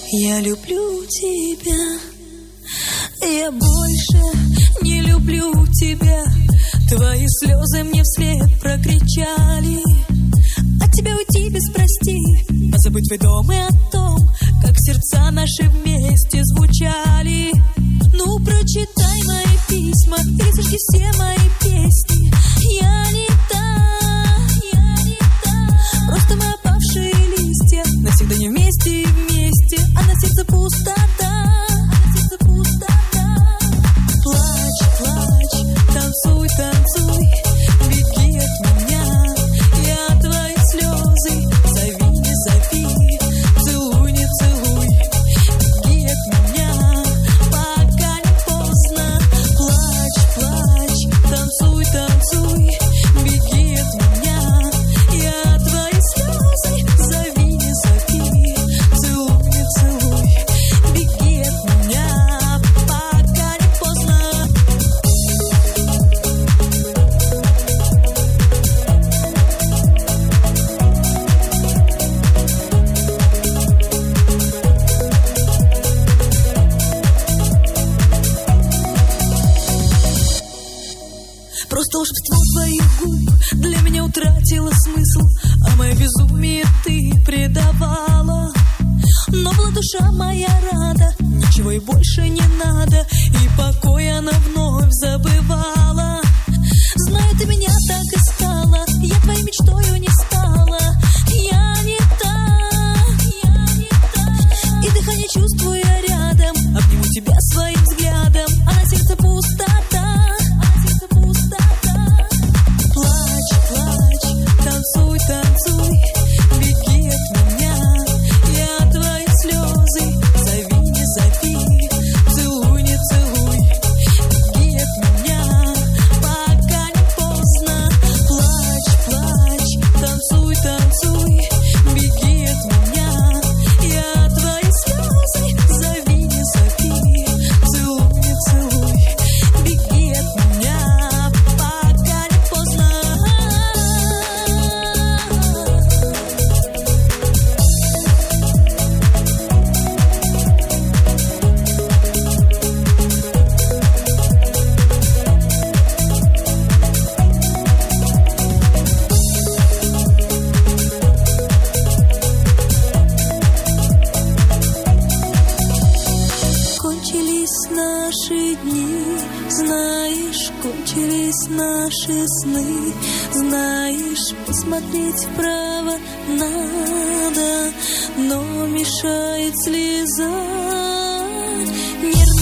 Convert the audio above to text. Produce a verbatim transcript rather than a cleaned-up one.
Я люблю тебя, я больше не люблю тебя. Твои слезы мне вслед прокричали: от тебя уйти без прости, позабыть твой дом и о том, как сердца наши вместе звучали. Ну, прочитай мои письма или сожги все мои песни. Я не та, я не та. Просто мы опавшие листья, навсегда не вместе и вместе, а на сердце пустота, а на сердце пустота. Плачь, плачь, танцуй, танцуй, беги от меня. Я твои слезы, зови, не зови, целуй, не целуй, беги от меня, пока не поздно. Плачь, плачь, танцуй, танцуй, беги от меня. Я твои слезы, зови, не зови, целуй, не целуй, беги от меня, пока не поздно. Просто волшебство твоих губ для меня утратило смысл, а мое безумие ты предавала. Но была душа моя рада, ничего и больше не надо, и покой она вновь забывала. Знаю, ты меня так искала, я твоей мечтою не стала. Я не та, я не та. И дыхание чувствую я рядом, обниму тебя своим взглядом, а на сердце пустота, а на сердце пустота. Плачь, плачь, танцуй, танцуй, беги от меня. Я твои слезы, зови, не зови, целуй, не целуй, беги от меня, пока не поздно. Плачь, плачь, танцуй, танцуй, беги от меня. Я твои слезы, зови, не зови, целуй, не целуй, беги от меня, пока не поздно. Кончились наши дни, знаешь, кончились наши сны. Знаешь, посмотреть вправо надо, но мешает слеза. Нервно